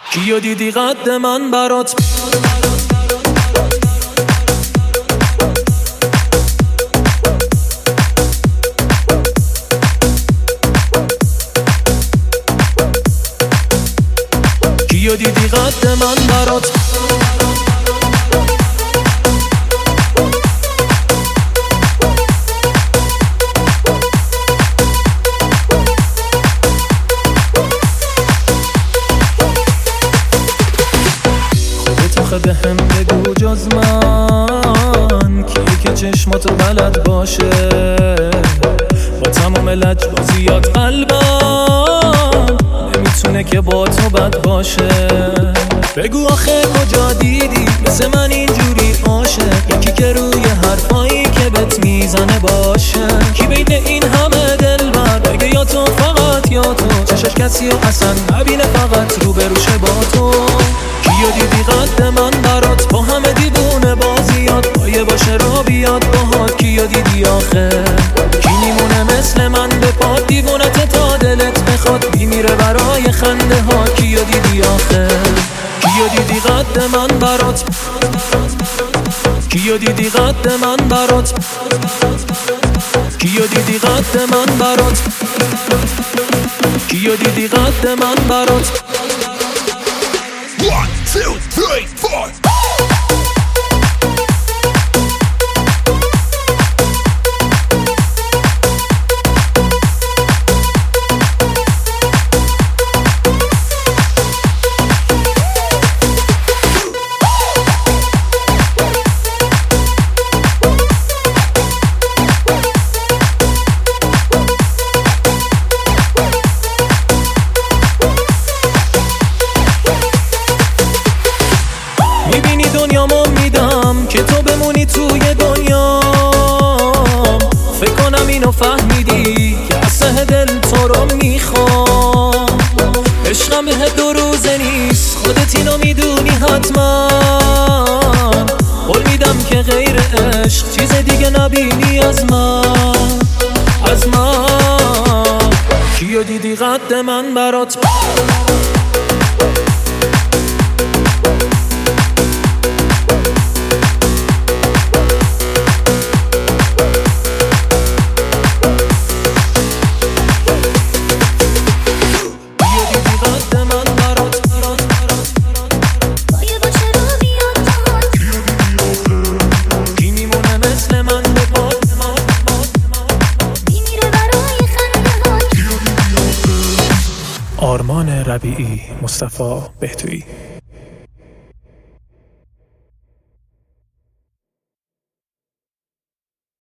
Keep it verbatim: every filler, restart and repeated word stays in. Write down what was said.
کیو دیدی قد من برات کیو دیدی قد من برات به هم بگو جز من کیه که چشماتو بلد باشه با تمام لجبازیات قلبم نمیتونه که با تو بد باشه. بگو آخه کجا دیدی مثل من اینجوری عاشق، یکی که روی حرفایی که بهت میزنه باشه. کی بین این همه دلبر بگه یا تو فقط یا تو، چشش کسی و اصلا نبینه فقط رو بروشه با تو. کیو دیدی قد من برات با همه دیوونه بازیات، پایه باشه را بیاد باهات. کیو دیدی آخه کی میمونه مثل من به پا دیوونت تا دلت بخواد میمیره برای خنده ها. کیو دیدی آخه کیو دیدی قد من برات کیو دیدی قد من برات کیو دیدی قد من برات کیو دیدی قد من برات One, two, three, four. میبینی دنیامو میدم که تو بمونی توی دنیام. فکر کنم اینو فهمیدی که از ته دل تو رو میخوام. عشقم به دو روزه نیست خودت اینو میدونی حتما. قول میدم که غیر عشق چیز دیگه نبینی از من از من. کیو دیدی قد من برات آرمان ربیعی، مصطفی بهتویی.